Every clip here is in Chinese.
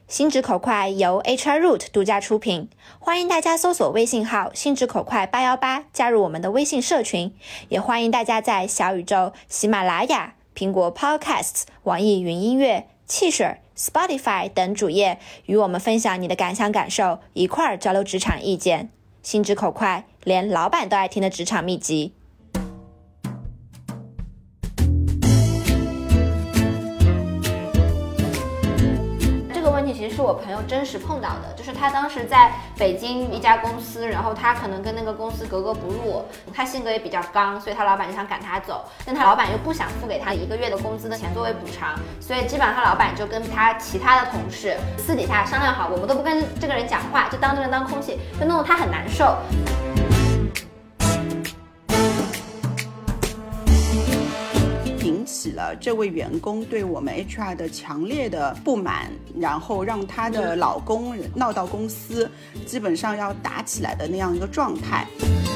心直口快由 HR Root 独家出品，欢迎大家搜索微信号心直口快818加入我们的微信社群，也欢迎大家在小宇宙、喜马拉雅、苹果 Podcasts、网易云音乐、汽水、Spotify 等主页与我们分享你的感想感受，一块儿交流职场意见。心直口快，连老板都爱听的职场秘籍。其实是我朋友真实碰到的，就是他当时在北京一家公司，然后他可能跟那个公司格格不入，他性格也比较刚，所以他老板就想赶他走，但他老板又不想付给他1个月的工资的钱作为补偿，所以基本上他老板就跟他其他的同事私底下商量好，我们都不跟这个人讲话，就当这个人当空气，就弄得他很难受。 引起了这位员工对我们 HR 的强烈的不满，然后让她的老公闹到公司基本上要打起来的那样一个状态。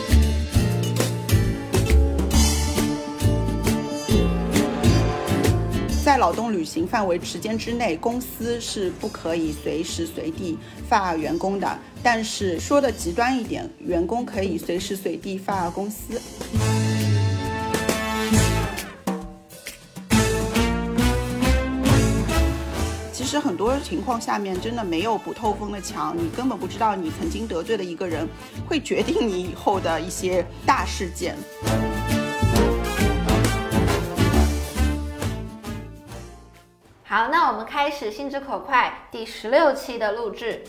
在劳动履行范围时间之内，公司是不可以随时随地 fire 员工的，但是说的极端一点，员工可以随时随地 fire 公司。其实很多情况下面真的没有不透风的墙，你根本不知道你曾经得罪的一个人会决定你以后的一些大事件。 好，那我们开始心直口快第16期的录制。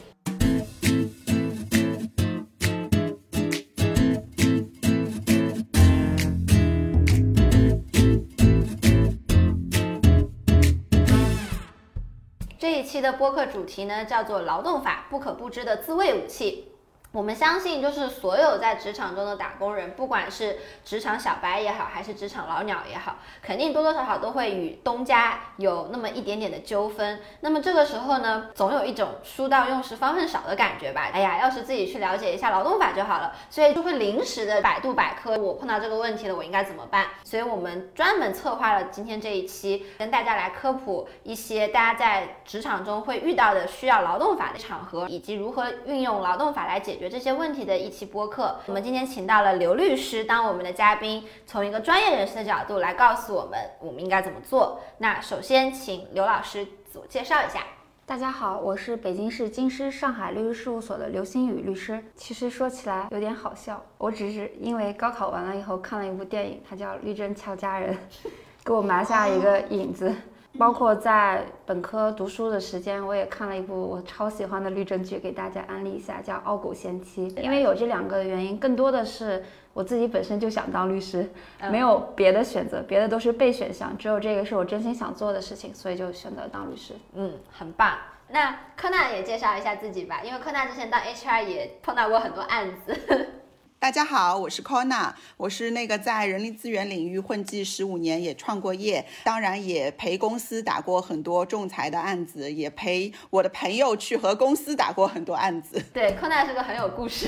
这一期的播客主题呢，叫做劳动法不可不知的自卫武器。我们相信，就是所有在职场中的打工人，不管是职场小白也好，还是职场老鸟也好，肯定多多少少都会与东家有那么一点点的纠纷。那么这个时候呢，总有一种书到用时方恨少的感觉吧。哎呀，要是自己去了解一下劳动法就好了，所以就会临时的百度百科，我碰到这个问题了，我应该怎么办？所以我们专门策划了今天这一期，跟大家来科普一些大家在职场中会遇到的需要劳动法的场合，以及如何运用劳动法来解决这些问题的一期播客。我们今天请到了刘律师当我们的嘉宾，从一个专业人士的角度来告诉我们应该怎么做。那首先请刘老师自我介绍一下。 大家好，我是北京市京师上海律师事务所的刘星宇律师。其实说起来有点好笑，我只是因为高考完了以后看了一部电影，它叫《律政俏佳人》，给我埋下一个影子。包括在本科读书的时间，我也看了一部我超喜欢的律政剧，给大家安利一下，叫《傲骨贤妻》。因为有这2个原因，更多的是我自己本身就想当律师，没有别的选择，别的都是备选项，只有这个是我真心想做的事情，所以就选择当律师。 很棒。那柯娜也介绍一下自己吧，因为柯娜之前当 HR 也碰到过很多案子。 大家好，我是 Kona， 我是那个在人力资源领域混迹15年，也创过业，当然也陪公司打过很多仲裁的案子，也陪我的朋友去和公司打过很多案子。 对， Kona 是个很有故事。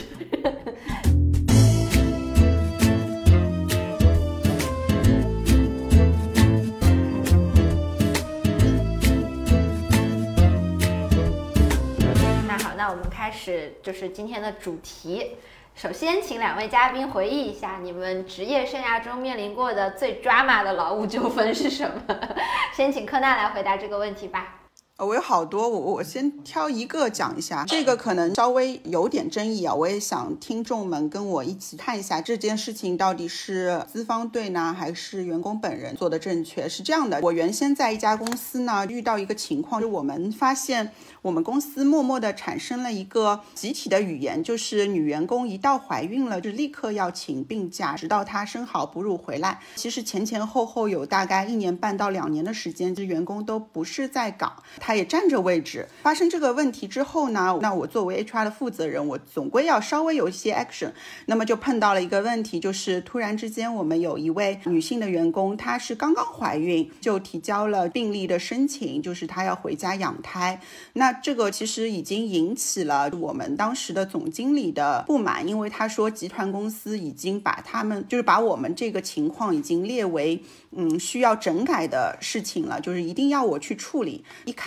那好，那我们开始就是今天的主题。首先请2位嘉宾回忆一下你们职业生涯中面临过的最 drama 的劳务纠纷是什么。先请柯娜来回答这个问题吧。 我有好多，我先挑一个讲一下，这个可能稍微有点争议啊，我也想听众们跟我一起看一下这件事情到底是资方对呢，还是员工本人做的正确。是这样的，我原先在一家公司呢遇到一个情况，就是我们发现我们公司默默的产生了一个集体的语言，就是女员工一到怀孕了就立刻要请病假，直到她生好哺乳回来。其实前后有大概1年半到2年的时间，这员工都不是在岗，他也占着位置。发生这个问题之后呢，那我作为 HR 的负责人，我总归要稍微有一些 action。 那么就碰到了一个问题，就是突然之间我们有一位女性的员工，她是刚刚怀孕就提交了病例的申请，就是她要回家养胎。那这个其实已经引起了我们当时的总经理的不满，因为他说集团公司已经把我们这个情况已经列为需要整改的事情了，就是一定要我去处理。一开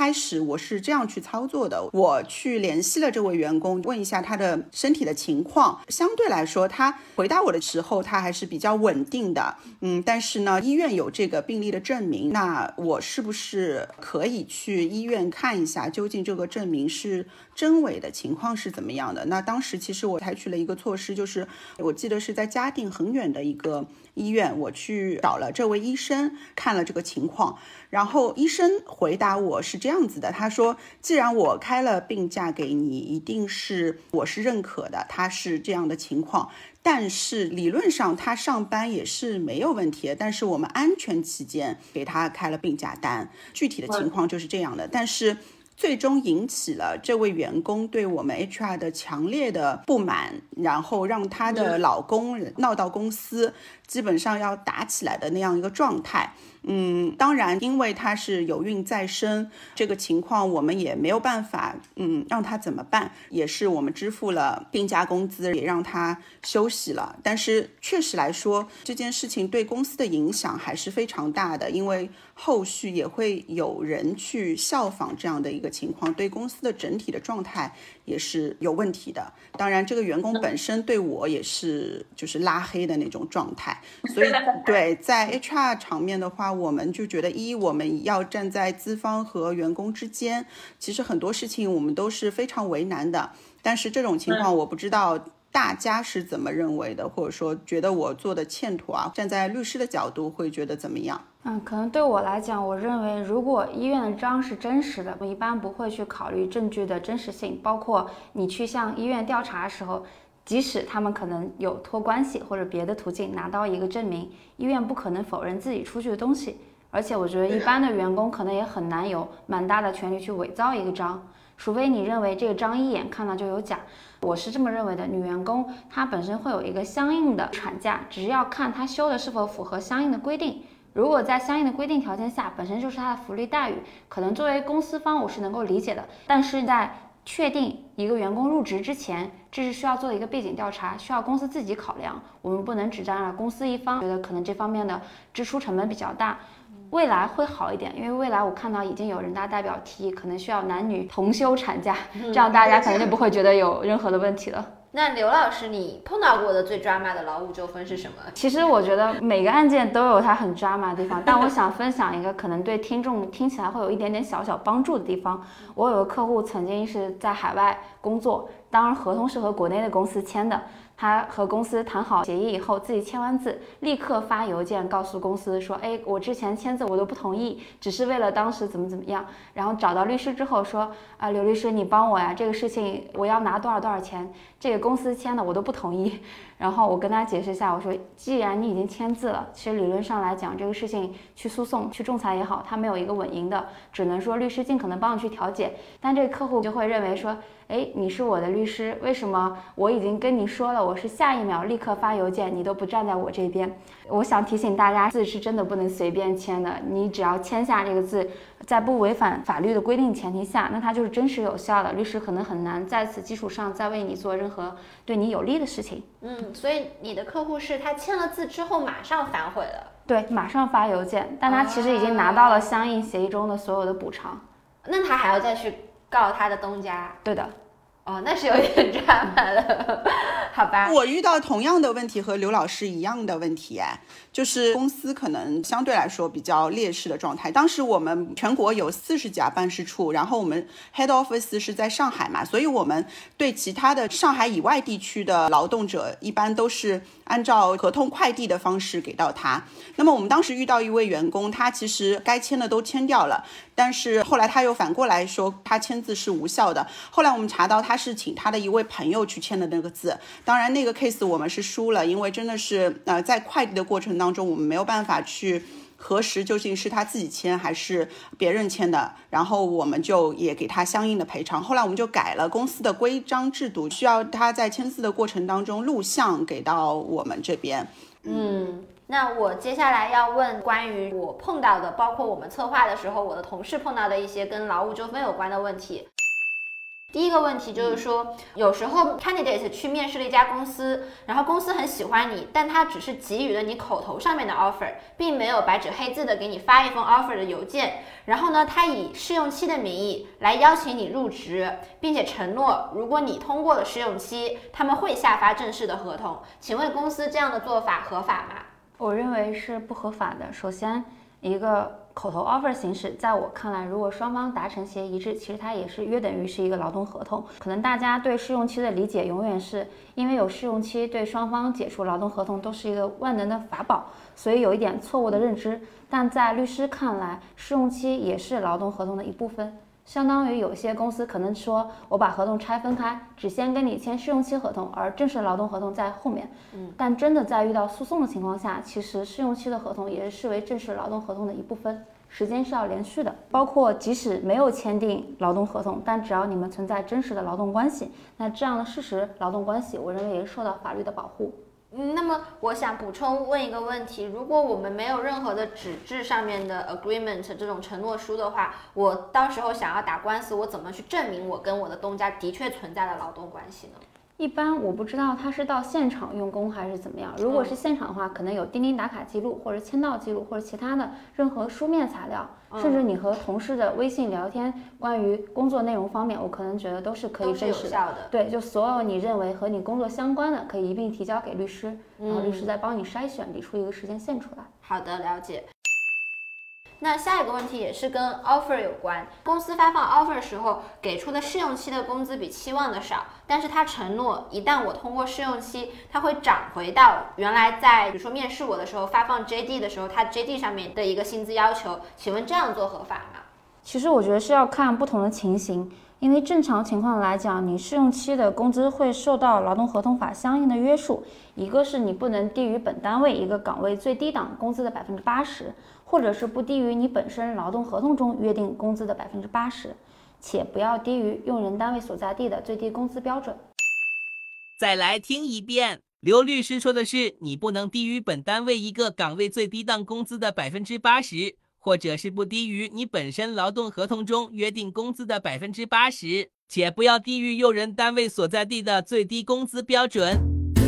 开始我是这样去操作的，我去联系了这位员工，问一下他的身体的情况，相对来说他回答我的时候他还是比较稳定的，但是呢医院有这个病例的证明，那我是不是可以去医院看一下究竟这个证明是真伪的情况是怎么样的。那当时其实我采取了一个措施，就是我记得是在嘉定很远的一个医院，我去找了这位医生看了这个情况，然后医生回答我是这样子的，他说既然我开了病假给你，一定是我是认可的，他是这样的情况，但是理论上他上班也是没有问题的，但是我们安全起见给他开了病假单，具体的情况就是这样的。但是最终引起了这位员工对我们 HR 的强烈的不满，然后让她的老公闹到公司，基本上要打起来的那样一个状态。当然因为她是有孕在身，这个情况我们也没有办法让她怎么办，也是我们支付了病假工资，也让她休息了。但是确实来说这件事情对公司的影响还是非常大的，因为后续也会有人去效仿这样的一个情况，对公司的整体的状态也是有问题的。当然这个员工本身对我也是就是拉黑的那种状态，所以对在 HR 场面的话，我们就觉得我们要站在资方和员工之间，其实很多事情我们都是非常为难的。但是这种情况我不知道大家是怎么认为的，或者说觉得我做的欠妥啊，站在律师的角度会觉得怎么样？ 可能对我来讲，我认为如果医院的章是真实的，我一般不会去考虑证据的真实性，包括你去向医院调查的时候，即使他们可能有托关系或者别的途径拿到一个证明，医院不可能否认自己出具的东西。而且我觉得一般的员工可能也很难有蛮大的权利去伪造一个章，除非你认为这个章一眼看到就有假。我是这么认为的，女员工她本身会有一个相应的产假，只要看她休的是否符合相应的规定。如果在相应的规定条件下，本身就是她的福利待遇，可能作为公司方我是能够理解的。但是在确定一个员工入职之前，这是需要做一个背景调查，需要公司自己考量，我们不能只站在公司一方，觉得可能这方面的支出成本比较大。未来会好一点，因为未来我看到已经有人大代表提可能需要男女同休产假，这样大家可能就不会觉得有任何的问题了。 那刘老师，你碰到过的最drama的劳务纠纷是什么？ 其实我觉得每个案件都有它很drama的地方，但我想分享一个可能对听众听起来会有一点点小小帮助的地方。我有个客户曾经是在海外工作，当然合同是和国内的公司签的，他和公司谈好协议以后，自己签完字立刻发邮件告诉公司说，我之前签字我都不同意，只是为了当时怎么样。然后找到律师之后说，刘律师你帮我呀，这个事情我要拿多少钱，这个公司签的我都不同意。然后我跟他解释一下，我说既然你已经签字了，其实理论上来讲这个事情去诉讼去仲裁也好，它没有一个稳赢的，只能说律师尽可能帮你去调解。但这个客户就会认为说，你是我的律师，为什么我已经跟你说了我是下一秒立刻发邮件，你都不站在我这边？我想提醒大家，字是真的不能随便签的，你只要签下这个字，在不违反法律的规定前提下，那它就是真实有效的，律师可能很难在此基础上再为你做任何对你有利的事情。 所以你的客户是他签了字之后马上反悔了？ 对，马上发邮件，但他其实已经拿到了相应协议中的所有的补偿。 那他还要再去告他的东家？ 对的。 那是有点drama了，好吧。 我遇到同样的问题和刘老师一样的问题，就是公司可能相对来说比较劣势的状态。当时我们全国有40家办事处，然后我们 head office 是在上海嘛，所以我们对其他的上海以外地区的劳动者一般都是按照合同快递的方式给到他。那么我们当时遇到一位员工，他其实该签的都签掉了，但是后来他又反过来说他签字是无效的。后来我们查到他是请他的一位朋友去签的那个字，当然那个 case 我们是输了，因为真的是在快递的过程当中我们没有办法去核实究竟是他自己签还是别人签的，然后我们就也给他相应的赔偿。后来我们就改了公司的规章制度，需要他在签字的过程当中录像给到我们这边。 那我接下来要问关于我碰到的，包括我们策划的时候我的同事碰到的一些跟劳务纠纷有关的问题。 第一个问题就是说，有时候 candidate 去面试了一家公司，然后公司很喜欢你，但他只是给予了你口头上面的 offer， 并没有白纸黑字的给你发一封 offer 的邮件。然后呢，他以试用期的名义来邀请你入职，并且承诺如果你通过了试用期，他们会下发正式的合同。请问公司这样的做法合法吗？ 我认为是不合法的。首先，一个口头 offer 形式，在我看来，如果双方达成协议一致，其实它也是约等于是一个劳动合同。可能大家对试用期的理解永远是因为有试用期，对双方解除劳动合同都是一个万能的法宝，所以有一点错误的认知。但在律师看来，试用期也是劳动合同的一部分。相当于有些公司可能说，我把合同拆分开，只先跟你签试用期合同，而正式劳动合同在后面。但真的在遇到诉讼的情况下，其实试用期的合同也是视为正式劳动合同的一部分，时间是要连续的。包括即使没有签订劳动合同，但只要你们存在真实的劳动关系，那这样的事实劳动关系，我认为也是受到法律的保护。 那么我想补充问一个问题，如果我们没有任何的纸质上面的 agreement 这种承诺书的话，我到时候想要打官司，我怎么去证明我跟我的东家的确存在了劳动关系呢？ 一般我不知道他是到现场用工还是怎么样。如果是现场的话，可能有钉钉打卡记录，或者签到记录，或者其他的任何书面材料，甚至你和同事的微信聊天，关于工作内容方面，我可能觉得都是可以证实的。对，就所有你认为和你工作相关的，可以一并提交给律师，然后律师再帮你筛选，理出一个时间线出来。 好的，了解。那下一个问题也是跟 offer 有关，公司发放 offer 的时候给出的试用期的工资比期望的少，但是他承诺一旦我通过试用期，他会涨回到原来在比如说面试我的时候发放 JD 的时候，他 JD 上面的一个薪资要求，请问这样做合法吗？ 其实我觉得是要看不同的情形，因为正常情况来讲，你试用期的工资会受到劳动合同法相应的约束，一个是你不能低于本单位一个岗位最低档工资的80%，或者是不低于你本身劳动合同中约定工资的80%，且不要低于用人单位所在地的最低工资标准。 再来听一遍，刘律师说的是你不能低于本单位一个岗位最低档工资的80%，或者是不低于你本身劳动合同中约定工资的80%，且不要低于用人单位所在地的最低工资标准。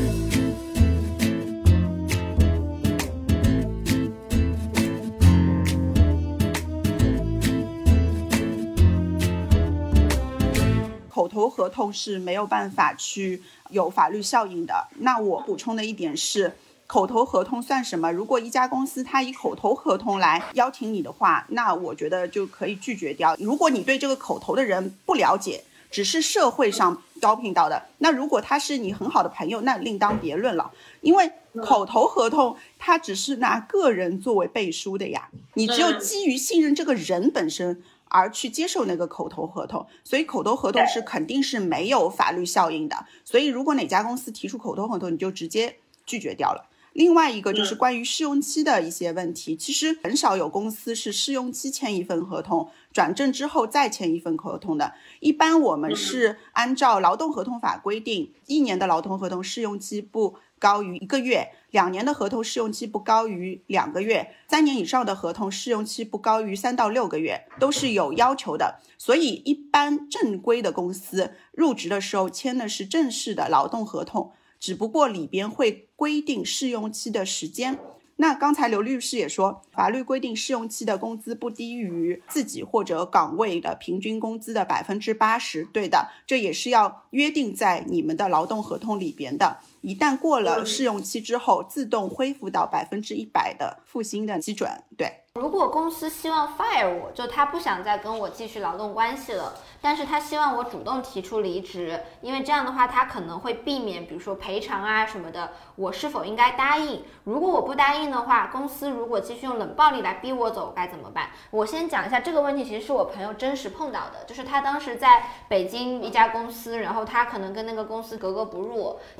口头合同是没有办法去有法律效应的。那我补充的一点是，口头合同算什么？如果一家公司它以口头合同来邀请你的话，那我觉得就可以拒绝掉。如果你对这个口头的人不了解，只是社会上招聘到的，那如果他是你很好的朋友，那另当别论了。因为口头合同它只是拿个人作为背书的呀，你只有基于信任这个人本身而去接受那个口头合同，所以口头合同是肯定是没有法律效应的。所以如果哪家公司提出口头合同，你就直接拒绝掉了。另外一个就是关于试用期的一些问题，其实很少有公司是试用期签一份合同，转正之后再签一份合同的。一般我们是按照劳动合同法规定，1年的劳动合同试用期不高于1个月，2年的合同试用期不高于2个月，3年以上的合同试用期不高于3到6个月，都是有要求的。所以一般正规的公司入职的时候签的是正式的劳动合同，只不过里边会规定试用期的时间。那刚才刘律师也说，法律规定试用期的工资不低于自己或者岗位的平均工资的80%，对的，这也是要约定在你们的劳动合同里边的。一旦过了试用期之后，自动恢复到100%的复薪的基准。对， 如果公司希望 fire 我，就他不想再跟我继续劳动关系了，但是他希望我主动提出离职，因为这样的话他可能会避免比如说赔偿啊什么的，我是否应该答应？如果我不答应的话，公司如果继续用冷暴力来逼我走该怎么办？我先讲一下这个问题，其实是我朋友真实碰到的，就是他当时在北京一家公司，然后他可能跟那个公司格格不入，他性格也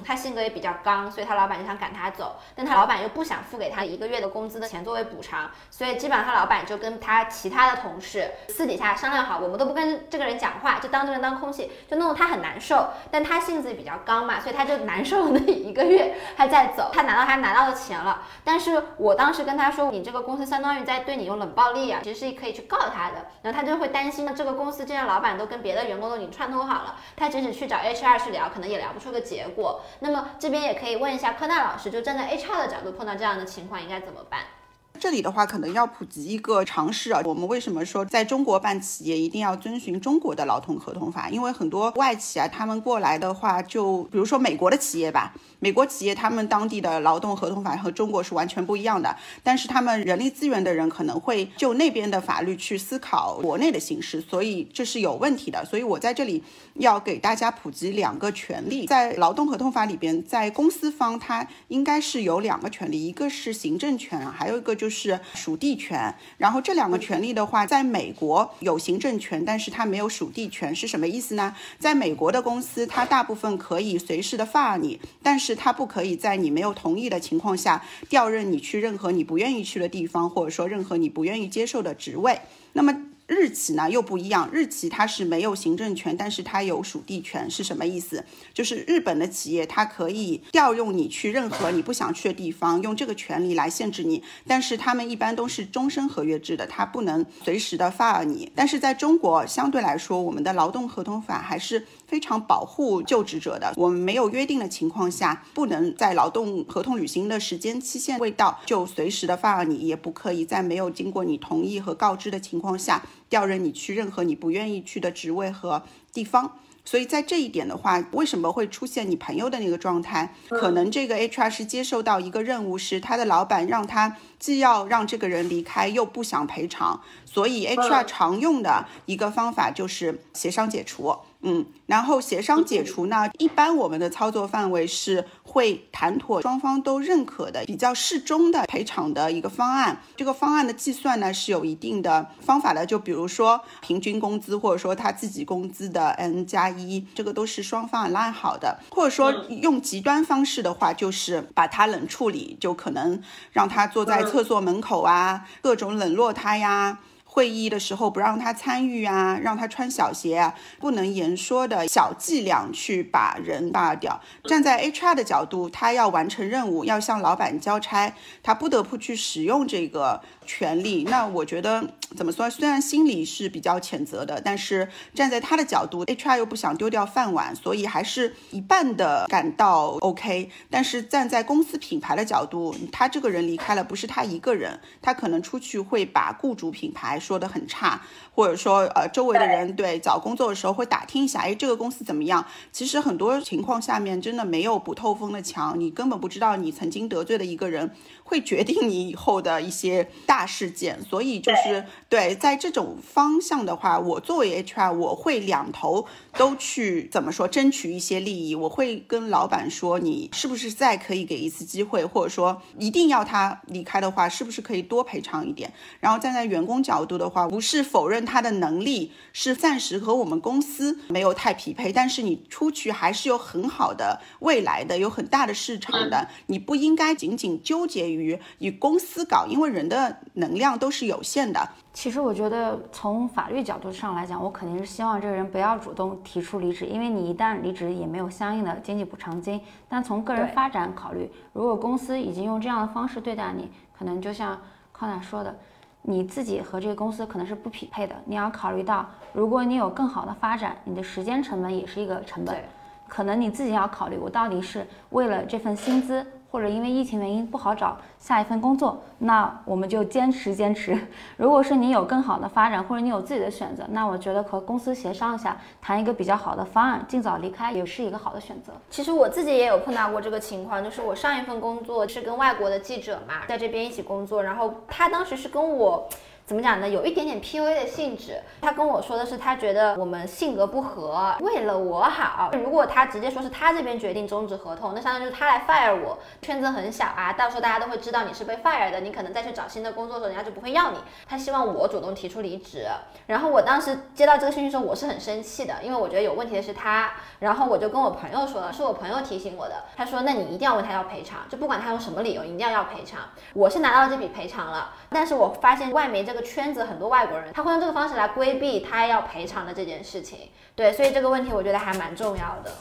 为比较刚，所以他老板就想赶他走，但他老板又不想付给他1个月的工资的钱作为补偿，所以基本上他老板就跟他其他的同事私底下商量好，我们都不跟这个人讲话，就当这个人当空气，就弄得他很难受。但他性子比较刚嘛，所以他就难受了那1个月，他再走，他拿到的钱了。但是我当时跟他说，你这个公司相当于在对你用冷暴力啊，其实是可以去告他的。然后他就会担心，这个公司既然老板都跟别的员工都已经串通好了，他即使去找 HR 去聊，可能也聊不出个结果。那么这边也可以问一下柯大老师，就站在 HR 的角度，碰到这样的情况应该怎么办？ 这里的话可能要普及一个常识啊，我们为什么说在中国办企业一定要遵循中国的劳动合同法？因为很多外企啊，他们过来的话，就比如说美国的企业吧，美国企业他们当地的劳动合同法和中国是完全不一样的，但是他们人力资源的人可能会就那边的法律去思考国内的形势，所以这是有问题的。所以我在这里要给大家普及2个权利，在劳动合同法里边，在公司方它应该是有2个权利，一个是行政权，还有一个就是属地权。然后这2个权利的话，在美国有行政权，但是它没有属地权，是什么意思呢？在美国的公司，它大部分可以随时的 fire 你，但是它不可以在你没有同意的情况下调任你去任何你不愿意去的地方，或者说任何你不愿意接受的职位。那么日企呢又不一样，日企它是没有行政权，但是它有属地权，是什么意思？就是日本的企业它可以调用你去任何你不想去的地方，用这个权利来限制你，但是他们一般都是终身合约制的，它不能随时的 fire 你。但是在中国相对来说，我们的劳动合同法还是非常保护就职者的，我们没有约定的情况下，不能在劳动合同履行的时间期限未到就随时的 fire 你，也不可以在没有经过你同意和告知的情况下调任你去任何你不愿意去的职位和地方。所以在这一点的话，为什么会出现你朋友的那个状态？可能这个 HR 是接受到一个任务，是他的老板让他既要让这个人离开，又不想赔偿，所以 HR 常用的一个方法就是协商解除。然后协商解除呢，一般我们的操作范围是会谈妥双方都认可的比较适中的赔偿的一个方案。这个方案的计算呢是有一定的方法的，就比如说平均工资，或者说他自己工资的 N+1，这个都是双方拉好的。或者说用极端方式的话，就是把他冷处理，就可能让他坐在厕所门口啊，各种冷落他呀，会议的时候不让他参与啊，让他穿小鞋啊，不能言说的小伎俩去把人罢掉。站在 HR 的角度，他要完成任务，要向老板交差，他不得不去使用这个权利。那我觉得怎么说，虽然心里是比较谴责的，但是站在他的角度， HR 又不想丢掉饭碗，所以还是一半的感到 OK。 但是站在公司品牌的角度，他这个人离开了，不是他一个人，他可能出去会把雇主品牌说得很差，或者说周围的人对找工作的时候会打听一下，这个公司怎么样。其实很多情况下面真的没有不透风的墙，你根本不知道你曾经得罪的一个人会决定你以后的一些大事件。所以就是对，在这种方向的话，我作为 HR 我会两头都去怎么说争取一些利益。我会跟老板说，你是不是再可以给一次机会，或者说一定要他离开的话，是不是可以多赔偿一点。然后站在员工角度的话，不是否认他的能力是暂时和我们公司没有太匹配，但是你出去还是有很好的未来的，有很大的市场的，你不应该仅仅纠结于以公司搞，因为人的能量都是有限的。 其实我觉得从法律角度上来讲，我肯定是希望这个人不要主动提出离职，因为你一旦离职也没有相应的经济补偿金。但从个人发展考虑，如果公司已经用这样的方式对待你，可能就像康乃说的，你自己和这个公司可能是不匹配的。你要考虑到，如果你有更好的发展，你的时间成本也是一个成本。可能你自己要考虑，我到底是为了这份薪资，或者因为疫情原因不好找下一份工作，那我们就坚持。如果是你有更好的发展，或者你有自己的选择，那我觉得和公司协商一下，谈一个比较好的方案，尽早离开也是一个好的选择。 其实我自己也有碰到过这个情况，就是我上一份工作是跟外国的记者嘛，在这边一起工作，然后他当时是跟我怎么讲呢？有一点点 PUA 的性质。他跟我说的是，他觉得我们性格不合，为了我好。如果他直接说是他这边决定终止合同，那相当于就是他来 fire 我。圈子很小啊，到时候大家都会知道你是被 fire 的，你可能再去找新的工作的时候，人家就不会要你。他希望我主动提出离职。然后我当时接到这个信息的时候，我是很生气的，因为我觉得有问题的是他。然后我就跟我朋友说了，是我朋友提醒我的。他说，那你一定要问他要赔偿，就不管他用什么理由，你一定要赔偿。我是拿到了这笔赔偿了，但是我发现外媒这个圈子很多外国人，他会用这个方式来规避他要赔偿的这件事情。对，所以这个问题我觉得还蛮重要的。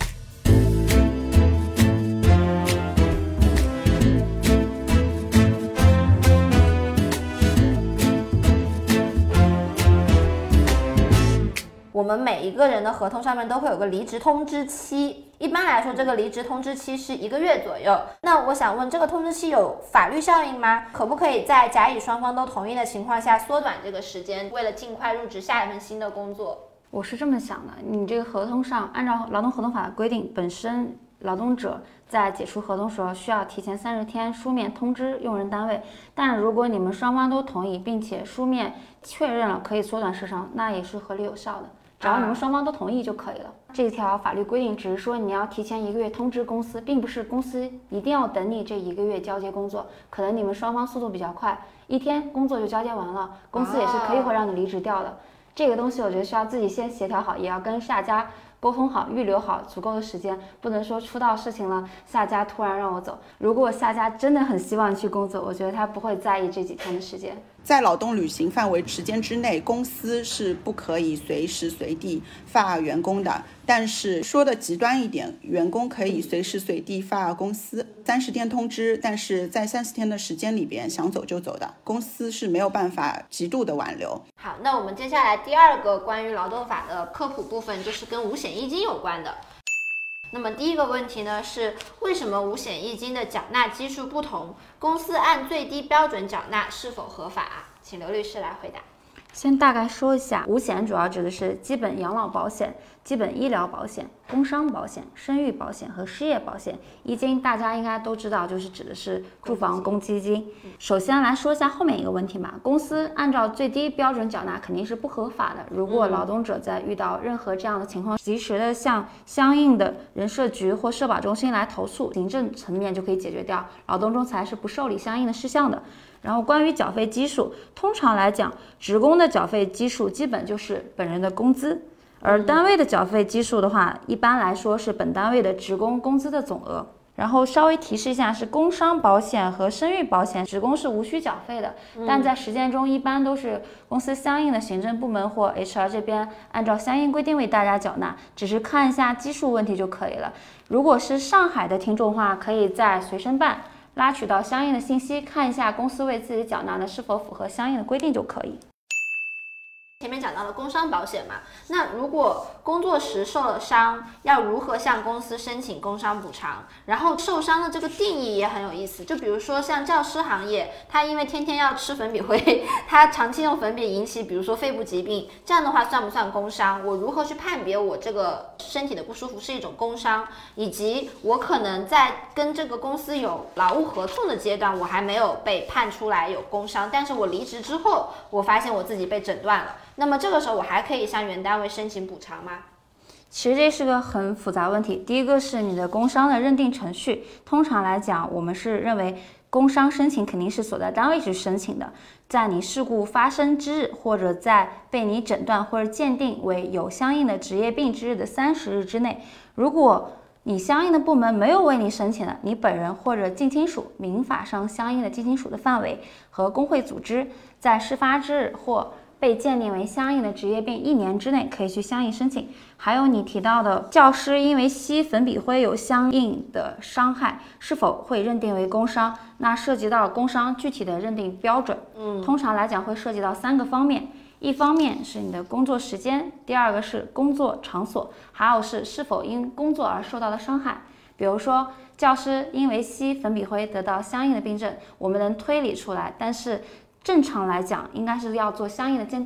我们每一个人的合同上面都会有个离职通知期，一般来说这个离职通知期是1个月左右。那我想问，这个通知期有法律效应吗？可不可以在甲乙双方都同意的情况下缩短这个时间，为了尽快入职下一份新的工作？ 我是这么想的，你这个合同上按照劳动合同法的规定，本身劳动者在解除合同时候需要提前30天书面通知用人单位，但如果你们双方都同意，并且书面确认了可以缩短时长，那也是合理有效的。只要你们双方都同意就可以了。这条法律规定只是说你要提前1个月通知公司，并不是公司一定要等你这1个月交接工作，可能你们双方速度比较快，1天工作就交接完了，公司也是可以会让你离职掉的。这个东西我觉得需要自己先协调好，也要跟下家沟通好，预留好足够的时间，不能说出到事情了，下家突然让我走。如果下家真的很希望去工作，我觉得他不会在意这几天的时间。 在劳动履行范围时间之内，公司是不可以随时随地发员工的。但是说的极端一点，员工可以随时随地发公司30天通知，但是在30天的时间里边想走就走的，公司是没有办法极度的挽留。 好，那我们接下来第2个关于劳动法的科普部分，就是跟五险一金有关的。那么第一个问题呢是，为什么五险一金的缴纳基数不同？公司按最低标准缴纳是否合法？请刘律师来回答。 先大概说一下，五险主要指的是基本养老保险、基本医疗保险、工伤保险、生育保险和失业保险。一金大家应该都知道，就是指的是住房公积金。首先来说一下后面一个问题嘛，公司按照最低标准缴纳肯定是不合法的。如果劳动者在遇到任何这样的情况，及时的向相应的人社局或社保中心来投诉，行政层面就可以解决掉，劳动仲裁是不受理相应的事项的。然后关于缴费基数，通常来讲，职工的缴费基数基本就是本人的工资，而单位的缴费基数的话，一般来说是本单位的职工工资的总额。然后稍微提示一下，是工伤保险和生育保险，职工是无需缴费的，但在实践中一般都是公司相应的行政部门或 HR 这边按照相应规定为大家缴纳，只是看一下基数问题就可以了。如果是上海的听众的话，可以在随身办拉取到相应的信息，看一下公司为自己缴纳的是否符合相应的规定就可以。 前面讲到了工伤保险嘛，那如果工作时受了伤，要如何向公司申请工伤补偿？然后受伤的这个定义也很有意思，就比如说像教师行业，他因为天天要吃粉笔灰，他长期用粉笔引起比如说肺部疾病，这样的话算不算工伤？我如何去判别我这个身体的不舒服是一种工伤？以及我可能在跟这个公司有劳务合同的阶段，我还没有被判出来有工伤，但是我离职之后，我发现我自己被诊断了，那么这个时候我还可以向原单位申请补偿吗？ 其实这是个很复杂问题。第一个是你的工伤的认定程序，通常来讲，我们是认为工伤申请肯定是所在单位去申请的，在你事故发生之日，或者在被你诊断或者鉴定为有相应的职业病之日的30日之内。如果你相应的部门没有为你申请的，你本人或者近亲属，民法上相应的近亲属的范围和工会组织，在事发之日或被鉴定为相应的职业病1年之内可以去相应申请。还有你提到的教师因为吸粉笔灰有相应的伤害，是否会认定为工伤？那涉及到工伤具体的认定标准，通常来讲会涉及到3个方面。一方面是你的工作时间，第2个是工作场所，还有是否因工作而受到的伤害。比如说教师因为吸粉笔灰得到相应的病症，我们能推理出来，但是正常来讲应该是要做相应的鉴定，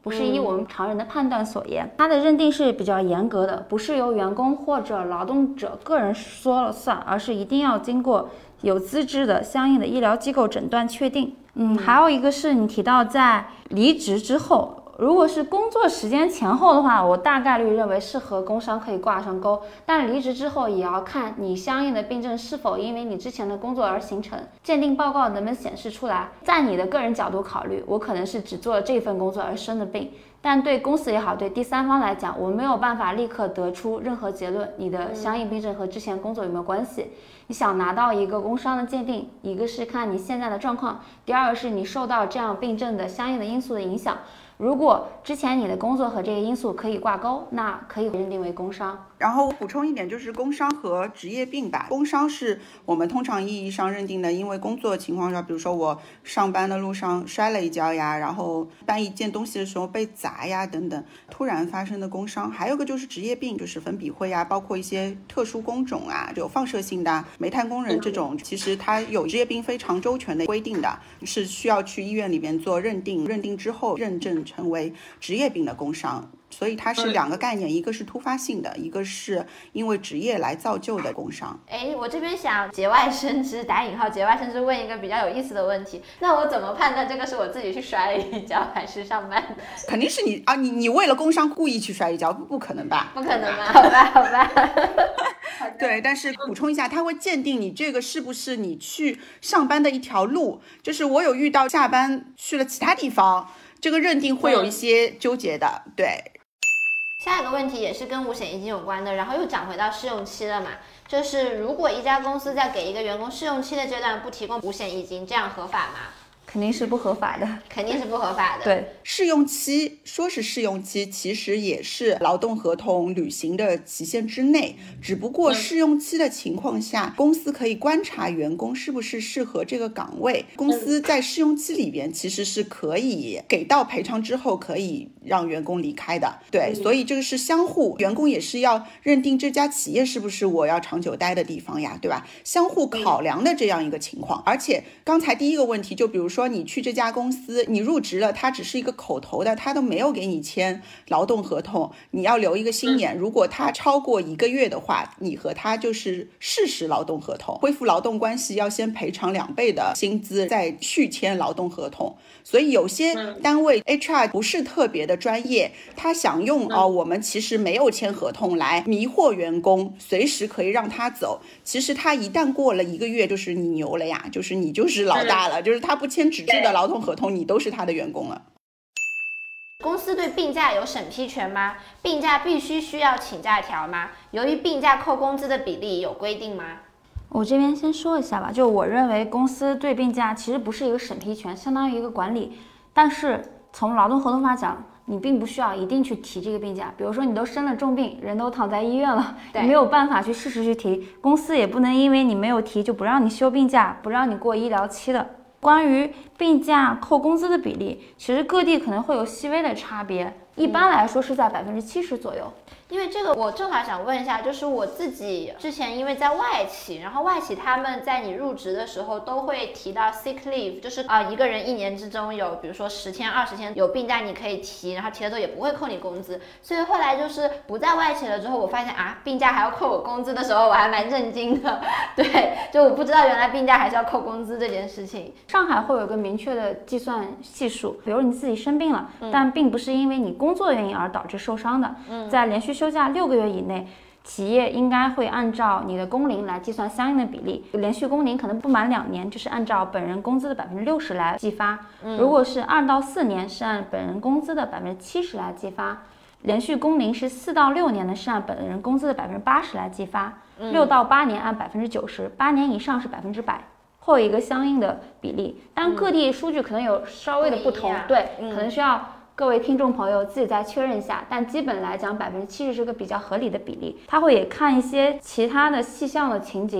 不是依我们常人的判断所言。它的认定是比较严格的，不是由员工或者劳动者个人说了算，而是一定要经过有资质的相应的医疗机构诊断确定。还有一个是你提到在离职之后，如果是工作时间前后的话，我大概率认为是和工伤可以挂上钩，但离职之后也要看你相应的病症是否因为你之前的工作而形成，鉴定报告能不能显示出来。在你的个人角度考虑，我可能是只做了这份工作而生的病，但对公司也好，对第三方来讲，我没有办法立刻得出任何结论，你的相应病症和之前工作有没有关系。你想拿到一个工伤的鉴定，一个是看你现在的状况，第二个是你受到这样病症的相应的因素的影响。如果之前你的工作和这个因素可以挂钩，那可以认定为工伤。 然后补充一点，就是工伤和职业病吧。工伤是我们通常意义上认定的，因为工作情况下，比如说我上班的路上摔了一跤呀，然后搬一件东西的时候被砸呀等等，突然发生的工伤。还有个就是职业病，就是粉笔灰啊，包括一些特殊工种啊，有放射性的煤炭工人这种，其实它有职业病非常周全的规定的，是需要去医院里面做认定，认定之后认证成为职业病的工伤。所以它是两个概念，一个是突发性的，一个是因为职业来造就的工伤。 我这边想节外生枝，打引号节外生枝，问一个比较有意思的问题，那我怎么判断这个是我自己去摔了一跤还是上班？ 肯定是你啊，你为了工伤故意去摔一跤，不可能吧？ 不可能吧？好吧。 对，但是补充一下，它会鉴定你这个是不是你去上班的一条路，就是我有遇到下班去了其他地方，这个认定会有一些纠结的。对。 下一个问题也是跟五险一金有关的，然后又讲回到试用期了嘛，就是如果一家公司在给一个员工试用期的阶段不提供五险一金，这样合法吗？ 肯定是不合法的， 肯定是不合法的。 对， 试用期说是试用期，其实也是劳动合同履行的期限之内，只不过试用期的情况下，公司可以观察员工是不是适合这个岗位。公司在试用期里边其实是可以给到赔偿之后可以让员工离开的。对，所以这个是相互，员工也是要认定这家企业是不是我要长久待的地方呀，对吧？相互考量的这样一个情况。而且刚才第一个问题，就比如说你去这家公司，你入职了，他只是一个口头的，他都没有给你签劳动合同，你要留一个心眼，如果他超过1个月的话，你和他就是事实劳动合同，恢复劳动关系要先赔偿2倍的薪资，再续签劳动合同。所以有些单位 HR 不是特别的专业，他想用我们其实没有签合同来迷惑员工，随时可以让他走。其实他一旦过了1个月，就是你牛了呀，就是你就是老大了，就是他不签纸质的劳动合同，你都是他的员工了。 公司对病假有审批权吗？病假需要请假条吗？由于病假扣工资的比例有规定吗？ 我这边先说一下吧，就我认为公司对病假其实不是一个审批权，相当于一个管理。但是从劳动合同法讲，你并不需要一定去提这个病假。比如说你都生了重病，人都躺在医院了，你没有办法去适时去提，公司也不能因为你没有提就不让你休病假，不让你过医疗期的。关于病假扣工资的比例，其实各地可能会有细微的差别，一般来说是在70%左右。 因为这个我正好想问一下，就是我自己之前因为在外企，然后外企他们在你入职的时候都会提到 sick leave， 就是一个人1年之中有比如说10天20天有病假你可以提，然后提了之后也不会扣你工资。所以后来就是不在外企了之后，我发现病假还要扣我工资的时候，我还蛮震惊的。对，就我不知道原来病假还是要扣工资这件事情。 上海会有个明确的计算系数，比如你自己生病了，但并不是因为你工作原因而导致受伤的，在连续休假6个月以内，企业应该会按照你的工龄来计算相应的比例。连续工龄可能不满2年，就是按照本人工资的60%来计发；如果是2到4年，是按本人工资的70%来计发；连续工龄是4到6年的，是按本人工资的80%来计发；6到8年按90%，8年以上是100%。会有一个相应的比例，但各地数据可能有稍微的不同，对，可能需要各位听众朋友自己再确认一下，但基本来讲70%是个比较合理的比例。他会也看一些其他的细项的情景，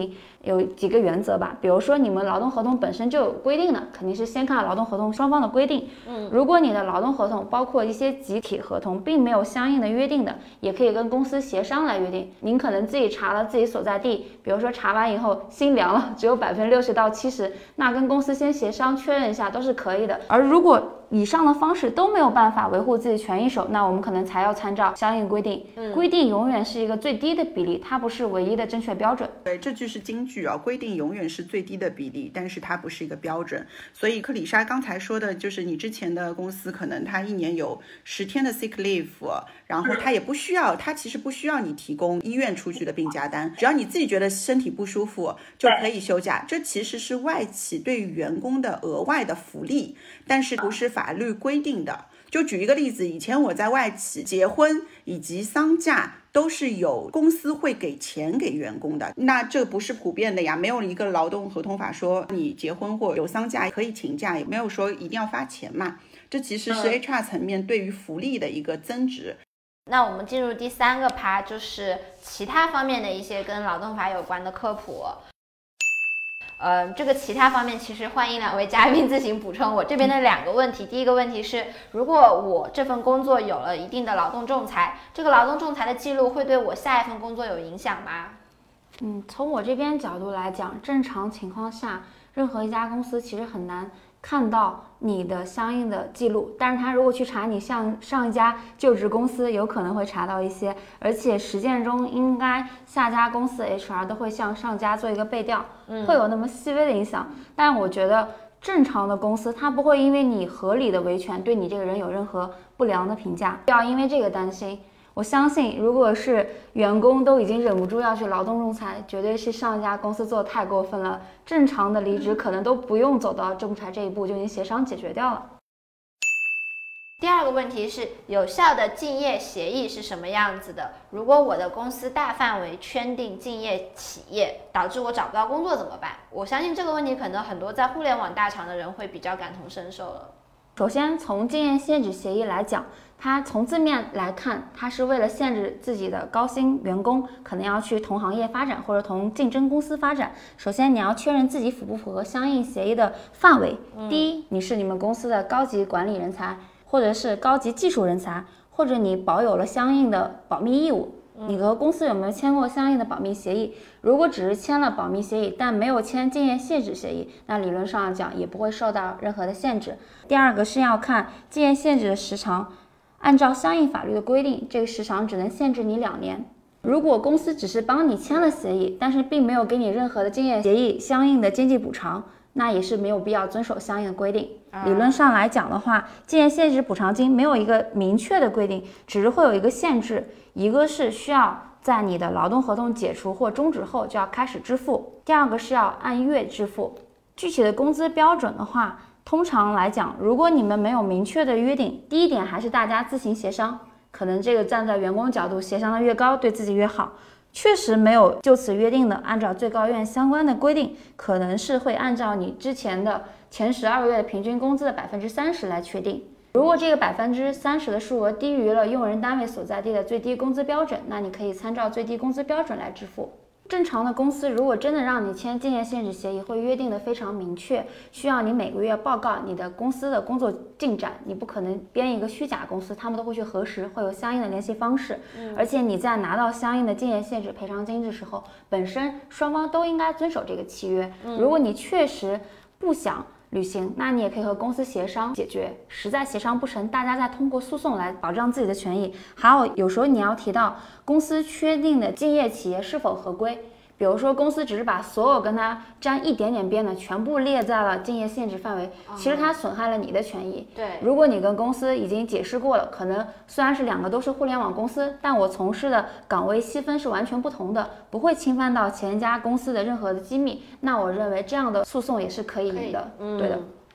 有几个原则吧，比如说你们劳动合同本身就有规定的，肯定是先看劳动合同双方的规定。如果你的劳动合同包括一些集体合同，并没有相应的约定的，也可以跟公司协商来约定。您可能自己查了自己所在地，比如说查完以后心凉了，只有60%到70%，那跟公司先协商确认一下都是可以的。而如果以上的方式都没有办法维护自己权益时，那我们可能才要参照相应规定。规定永远是一个最低的比例，它不是唯一的正确标准。 对，这句是金句啊，规定永远是最低的比例，但是它不是一个标准。所以克里莎刚才说的就是你之前的公司可能它一年有10天的 sick leave， 然后它也不需要，它其实不需要你提供医院出具的病假单，只要你自己觉得身体不舒服就可以休假。这其实是外企对于员工的额外的福利，但是不是法律规定的。就举一个例子，以前我在外企结婚以及丧假都是有公司会给钱给员工的，那这不是普遍的呀，没有一个劳动合同法说你结婚或有丧假可以请假，也没有说一定要发钱嘛，这其实是 HR 层面对于福利的一个增值。 那我们进入第3个趴，就是其他方面的一些跟劳动法有关的科普。这个其他方面其实欢迎2位嘉宾自行补充。我这边的2个问题，第一个问题是，如果我这份工作有了一定的劳动仲裁，这个劳动仲裁的记录会对我下一份工作有影响吗？ 从我这边角度来讲，正常情况下，任何一家公司其实很难看到你的相应的记录，但是他如果去查你像上一家就职公司，有可能会查到一些，而且实践中应该下家公司的 HR 都会向上家做一个背调，会有那么细微的影响。但我觉得正常的公司，它不会因为你合理的维权对你这个人有任何不良的评价，不要因为这个担心。我相信，如果是员工都已经忍不住要去劳动仲裁，绝对是上一家公司做得太过分了。正常的离职可能都不用走到仲裁这一步，就已经协商解决掉了。 第2个问题是，有效的竞业协议是什么样子的？如果我的公司大范围圈定竞业企业，导致我找不到工作怎么办？我相信这个问题可能很多在互联网大厂的人会比较感同身受了。 首先，从竞业限制协议来讲，它从字面来看，它是为了限制自己的高薪员工可能要去同行业发展或者同竞争公司发展。首先，你要确认自己符不符合相应协议的范围。第一，你是你们公司的高级管理人才，或者是高级技术人才，或者你保有了相应的保密义务。你和公司有没有签过相应的保密协议？如果只是签了保密协议，但没有签竞业限制协议，那理论上讲也不会受到任何的限制。第2个是要看竞业限制的时长，按照相应法律的规定，这个时长只能限制你2年。如果公司只是帮你签了协议，但是并没有给你任何的竞业协议相应的经济补偿，那也是没有必要遵守相应的规定。理论上来讲的话，竞业限制补偿金没有一个明确的规定，只是会有一个限制，一个是需要在你的劳动合同解除或终止后就要开始支付，第2个是要按月支付。具体的工资标准的话，通常来讲，如果你们没有明确的约定，第一点还是大家自行协商，可能这个站在员工角度，协商的越高，对自己越好。确实没有就此约定的，按照最高院相关的规定，可能是会按照你之前的前12个月的平均工资的30%来确定。如果这个30%的数额低于了用人单位所在地的最低工资标准，那你可以参照最低工资标准来支付。正常的公司如果真的让你签竞业限制协议，会约定的非常明确，需要你每个月报告你的公司的工作进展，你不可能编一个虚假公司，他们都会去核实，会有相应的联系方式。而且你在拿到相应的竞业限制赔偿金的时候，本身双方都应该遵守这个契约。如果你确实不想履行，那你也可以和公司协商解决，实在协商不成，大家再通过诉讼来保障自己的权益。还有时候你要提到公司确定的竞业企业是否合规，比如说公司只是把所有跟它沾一点点边的全部列在了竞业限制范围，其实它损害了你的权益。 对， 如果你跟公司已经解释过了，可能虽然是2个都是互联网公司，但我从事的岗位细分是完全不同的，不会侵犯到前一家公司的任何的机密，那我认为这样的诉讼也是可以赢的。对的。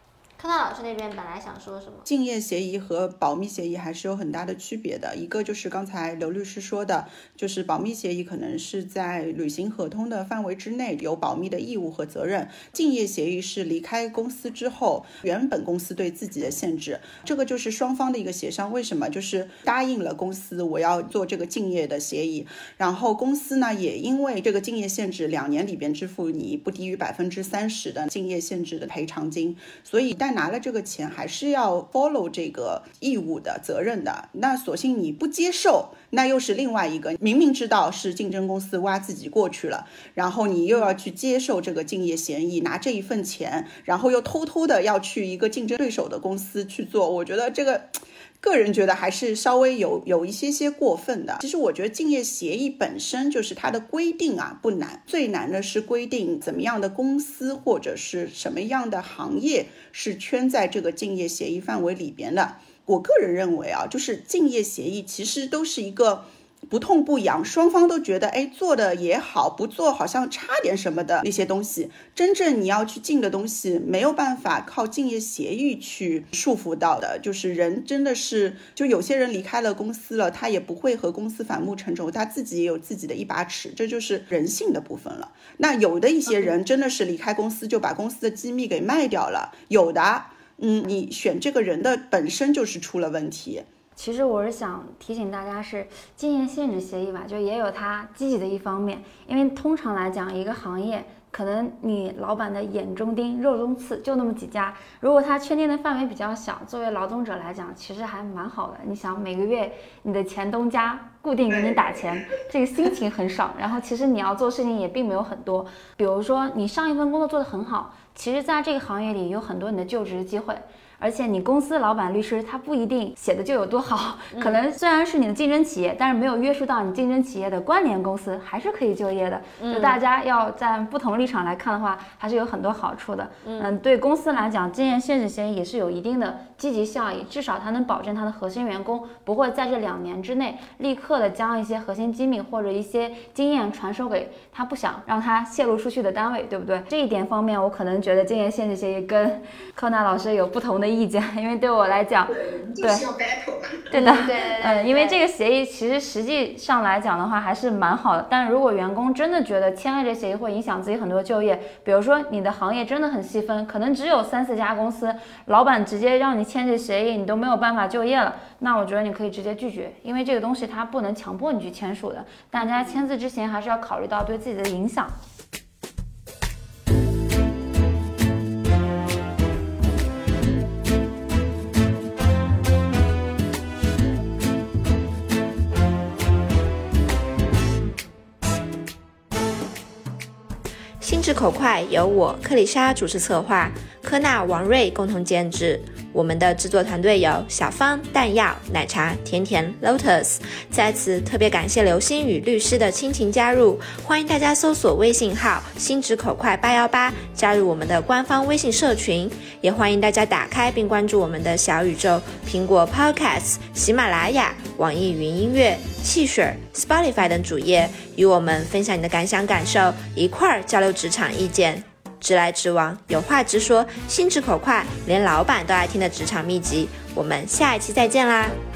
康纳老师那边本来想说什么？ 竞业协议和保密协议还是有很大的区别的。一个就是刚才刘律师说的，就是保密协议可能是在履行合同的范围之内有保密的义务和责任，竞业协议是离开公司之后原本公司对自己的限制，这个就是双方的一个协商。为什么？就是答应了公司我要做这个竞业的协议，然后公司呢也因为这个竞业限制2年里边支付你不低于30%的竞业限制的赔偿金，所以一旦拿了这个钱还是要 follow 这个义务的责任的。那索性你不接受，那又是另外一个，明明知道是竞争公司挖自己过去了，然后你又要去接受这个竞业协议，拿这一份钱，然后又偷偷的要去一个竞争对手的公司去做，我觉得这个个人觉得还是稍微有一些过分的。其实我觉得竞业协议本身就是它的规定啊不难，最难的是规定怎么样的公司或者是什么样的行业是圈在这个竞业协议范围里边的。我个人认为啊，就是竞业协议其实都是一个不痛不痒，双方都觉得做的也好，不做好像差点什么的那些东西，真正你要去竞的东西没有办法靠竞业协议去束缚到的。就是人真的是，就有些人离开了公司了，他也不会和公司反目成仇，他自己也有自己的一把尺，这就是人性的部分了。那有的一些人真的是离开公司就把公司的机密给卖掉了，有的你选这个人的本身就是出了问题。 其实我是想提醒大家是竞业限制协议吧，就也有它积极的一方面。因为通常来讲，一个行业可能你老板的眼中钉肉中刺就那么几家，如果他圈定的范围比较小，作为劳动者来讲其实还蛮好的。你想每个月你的前东家固定给你打钱，这个心情很爽，然后其实你要做事情也并没有很多。比如说你上一份工作做得很好，其实在这个行业里有很多你的就职机会，而且你公司老板律师他不一定写的就有多好，可能虽然是你的竞争企业，但是没有约束到你竞争企业的关联公司还是可以就业的。就大家要站不同立场来看的话，还是有很多好处的。对公司来讲，竞业限制协议也是有一定的积极效益，至少它能保证它的核心员工不会在这2年之内立刻的将一些核心机密或者一些经验传授给他不想让他泄露出去的单位，对不对？这一点方面我可能觉得竞业限制协议跟柯纳老师有不同的意见，因为对我来讲， 对，就是要 battle 嘛。 对的，因为这个协议其实实际上来讲的话还是蛮好的，但如果员工真的觉得签了这协议会影响自己很多就业，比如说你的行业真的很细分，可能只有3-4家公司，老板直接让你签这协议，你都没有办法就业了，那我觉得你可以直接拒绝，因为这个东西它不能强迫你去签署的，大家签字之前还是要考虑到对自己的影响。 心直口快由我克里莎主持策划，科纳、王瑞共同监制。我们的制作团队有小芳、弹药、奶茶、甜甜、Lotus。在此特别感谢刘星宇律师的倾情加入，欢迎大家搜索微信号心直口快818，加入我们的官方微信社群。也欢迎大家打开并关注我们的小宇宙、苹果 Podcast、喜马拉雅、网易云音乐、汽水、Spotify 等主页，与我们分享你的感想感受，一块儿交流职场意见。直来直往，有话直说，心直口快，连老板都爱听的职场秘籍。我们下一期再见啦！